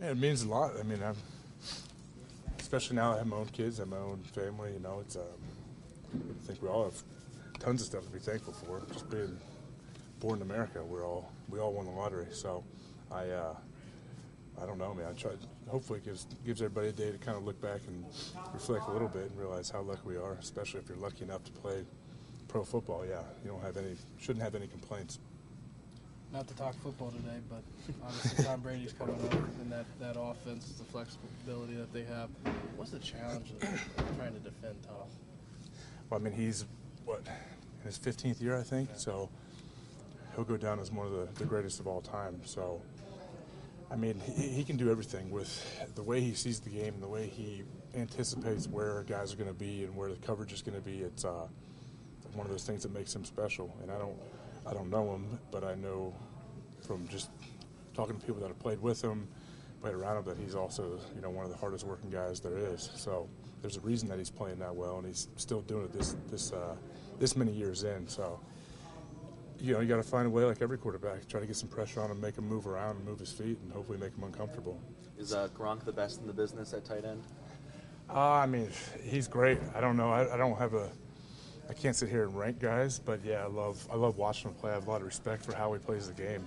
Yeah, it means a lot. I mean, especially now I have my own kids, I have my own family. You know, it's I think we all have tons of stuff to be thankful for. Just being born in America, we all won the lottery. So I don't know, man. I try. Hopefully, it gives everybody a day to kind of look back and reflect a little bit and realize how lucky we are, especially if you're lucky enough to play pro football. Yeah, you shouldn't have any complaints. Not to talk football today, but obviously Tom Brady's coming up, and that offense, the flexibility that they have. What's the challenge of trying to defend Tom? Well, I mean, he's, in his 15th year, I think, so he'll go down as one of the greatest of all time. So, I mean, he can do everything with the way he sees the game, the way he anticipates where guys are going to be and where the coverage is going to be. It's one of those things that makes him special, and I don't know him, but I know from just talking to people that have played with him, played around him, that he's also, one of the hardest working guys there is. So there's a reason that he's playing that well, and he's still doing it this many years in. So, you got to find a way, like every quarterback, try to get some pressure on him, make him move around and move his feet, and hopefully make him uncomfortable. Is Gronk the best in the business at tight end? I mean, he's great. I don't know. I can't sit here and rank guys, but yeah, I love watching him play. I have a lot of respect for how he plays the game.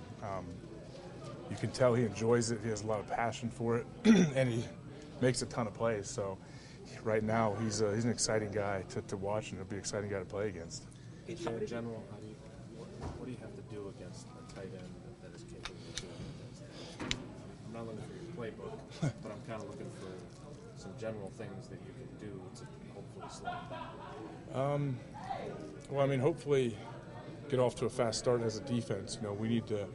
You can tell he enjoys it. He has a lot of passion for it, and he makes a ton of plays. So right now, he's an exciting guy to watch, and he'll be an exciting guy to play against. In general, what do you have to do against a tight end that is capable of doing this? I'm not looking for your playbook, but I'm kind of looking for some general things that you can do to hopefully slow him down. Well, I mean, hopefully get off to a fast start as a defense. We need to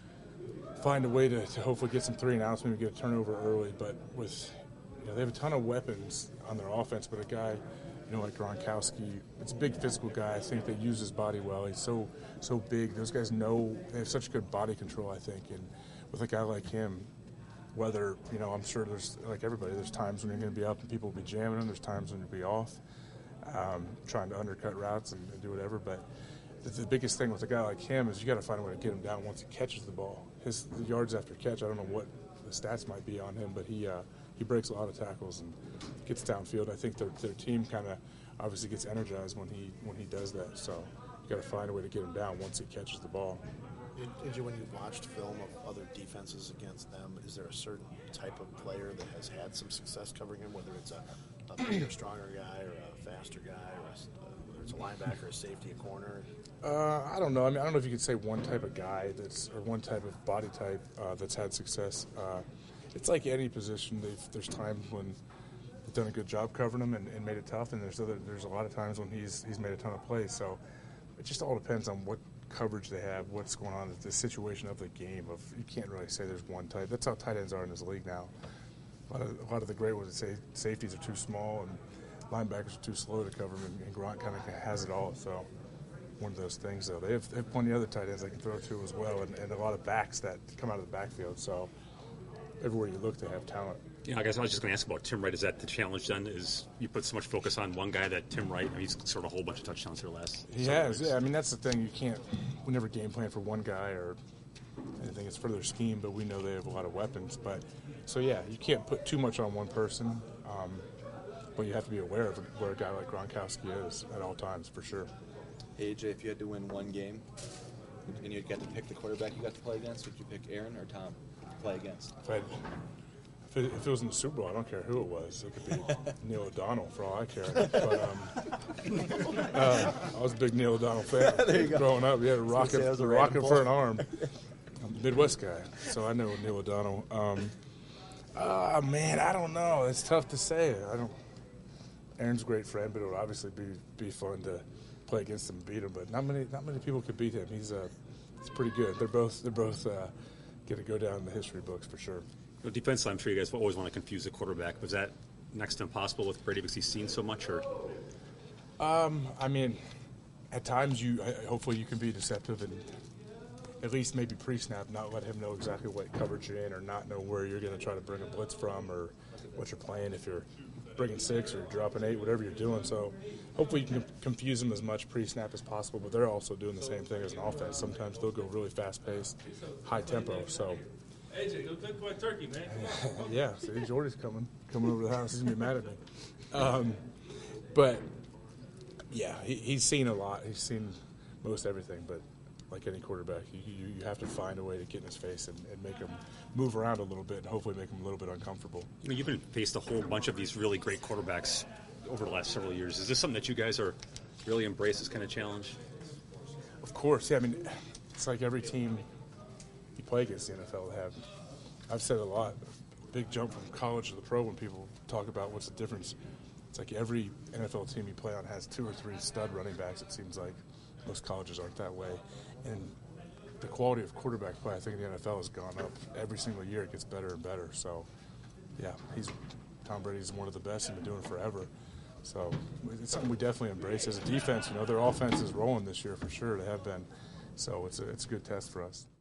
find a way to hopefully get some 3-and-outs, maybe get a turnover early. But with, they have a ton of weapons on their offense, but a guy, like Gronkowski, it's a big physical guy. I think that uses his body well. He's so big. Those guys they have such good body control, I think. And with a guy like him, whether, I'm sure there's, like everybody, there's times when you're going to be up and people will be jamming him. There's times when you'll be off. Trying to undercut routes and do whatever, but the biggest thing with a guy like him is you got to find a way to get him down once he catches the ball. His yards after catch, I don't know what the stats might be on him, but he breaks a lot of tackles and gets downfield. I think their team kind of obviously gets energized when he does that. So you got to find a way to get him down once he catches the ball. When you've watched film of other defenses against them, is there a certain type of player that has had some success covering him, whether it's a bigger, stronger guy or a faster guy, or whether it's a linebacker, a safety, a corner? I don't know. I mean, I don't know if you could say one type of guy or one type of body type that's had success. It's like any position. There's times when they've done a good job covering him and made it tough, and there's a lot of times when he's made a ton of plays. So it just all depends on what coverage they have, what's going on, the situation of the game. You can't really say there's one type. That's how tight ends are in this league now. A lot of the great ones say safeties are too small and linebackers are too slow to cover them, and Gronk kind of has it all. So one of those things, though. They have plenty of other tight ends they can throw to as well, and a lot of backs that come out of the backfield. So everywhere you look, they have talent. I guess I was just going to ask about Tim Wright. Is that the challenge then? Is you put so much focus on one guy that Tim Wright, he's sort of a whole bunch of touchdowns here last. He has, yeah. I mean, that's the thing. We never game plan for one guy or anything. It's for their scheme, but we know they have a lot of weapons. But so yeah, you can't put too much on one person, but you have to be aware of where a guy like Gronkowski is at all times for sure. Hey, AJ, if you had to win one game and you got to pick the quarterback you got to play against, would you pick Aaron or Tom to play against? If it was in the Super Bowl, I don't care who it was. It could be Neil O'Donnell for all I care. But I was a big Neil O'Donnell fan. There you go. Growing up, he had a rocket for an arm. I'm a Midwest guy, so I know Neil O'Donnell. Man, I don't know. It's tough to say. Aaron's a great friend, but it would obviously be fun to play against him and beat him. But not many people could beat him. He's pretty good. They're both going to go down in the history books for sure. Defensively, I'm sure you guys always want to confuse the quarterback. Was that next to impossible with Brady because he's seen so much? Or I mean, at times hopefully you can be deceptive and at least maybe pre-snap, not let him know exactly what coverage you're in or not know where you're going to try to bring a blitz from or what you're playing, if you're bringing 6 or dropping 8, whatever you're doing. So hopefully you can confuse them as much pre-snap as possible, but they're also doing the same thing as an offense. Sometimes they'll go really fast-paced, high tempo. So AJ, go cook my turkey, man. Come on. Yeah, see, Jordy's coming over to the house. He's gonna be mad at me. But yeah, he's seen a lot. He's seen most everything. But like any quarterback, you have to find a way to get in his face and make him move around a little bit and hopefully make him a little bit uncomfortable. You know, you've been faced a whole bunch of these really great quarterbacks over the last several years. Is this something that you guys are really embrace this kind of challenge? Of course, yeah. I mean, it's like every team you play against the NFL have. I've said a lot. Big jump from college to the pro when people talk about what's the difference. It's like every NFL team you play on has 2 or 3 stud running backs, it seems like. Most colleges aren't that way. And the quality of quarterback play, I think, in the NFL has gone up. Every single year it gets better and better. So, yeah, Tom Brady's one of the best and been doing it forever. So it's something we definitely embrace. As a defense, their offense is rolling this year for sure. They have been. So it's a good test for us.